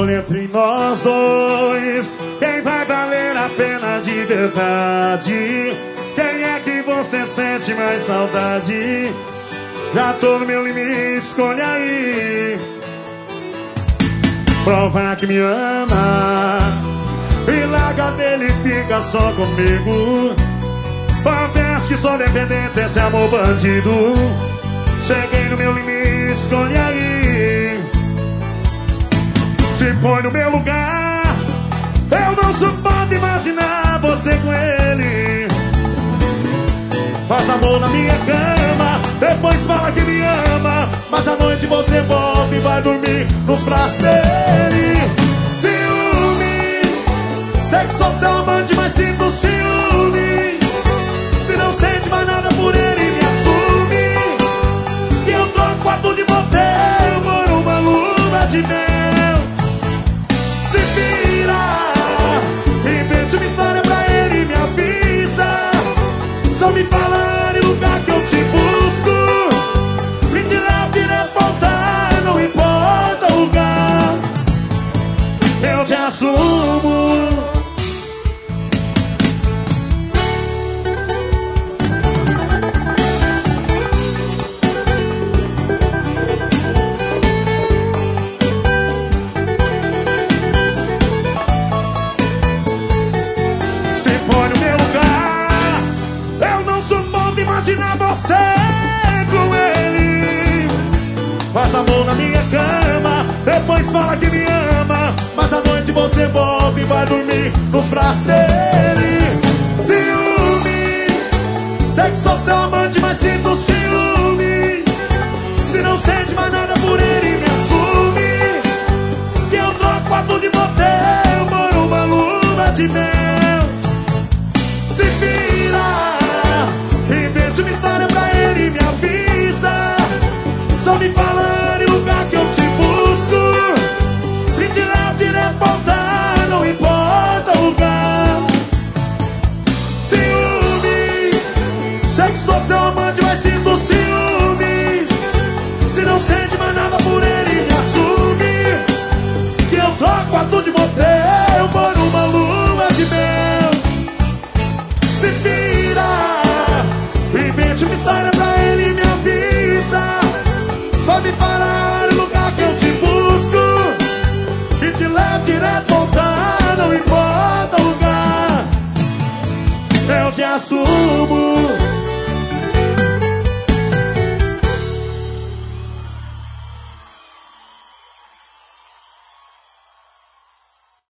escolha entre nós dois. Quem vai valer a pena de verdade? Quem é que você sente mais saudade? Já tô no meu limite, escolha aí. Prova que me ama e larga dele e fica só comigo. Confesso que sou dependente desse amor bandido. Cheguei no meu limite, escolhe aí. Se põe no meu lugar, eu não suporto imaginar você com ele. Faz amor na minha cama, depois fala que me ama, mas à noite você volta e vai dormir nos braços dele. Ciúme, sei que sou seu amante, mas sinto ciúme. Se não sente mais nada por ele, me assume que eu troco a tudo de motel por uma lua de mel. Se vira, invente uma história pra ele e me avisa. Só me fala em lugar que eu te busco. Me de lá, direto, voltar, não importa o lugar. Eu te assumo. Imagina você com ele. Faz amor na minha cama, depois fala que me ama, mas à noite você volta e vai dormir nos braços dele. Ciúme, sei que sou seu amante, mas sinto ciúme. Se não sente mais nada por ele, me assume que eu troco a tudo de motel por uma lua de mel. Se vira, invente uma história pra ele e me avisa. Só me fala em lugar que eu te busco. E de lá direto voltar, não importa o lugar. Ciúmes, sei que sou seu amante, mas sinto ciúmes. Se não sente mais nada por ele, me assume que eu troco a tudo de motel por uma lua de mel. Se vira, invente uma história pra ele e me avisa. Só me falar o lugar que eu te busco e te levo direto voltar, não importa o lugar. Eu te assumo.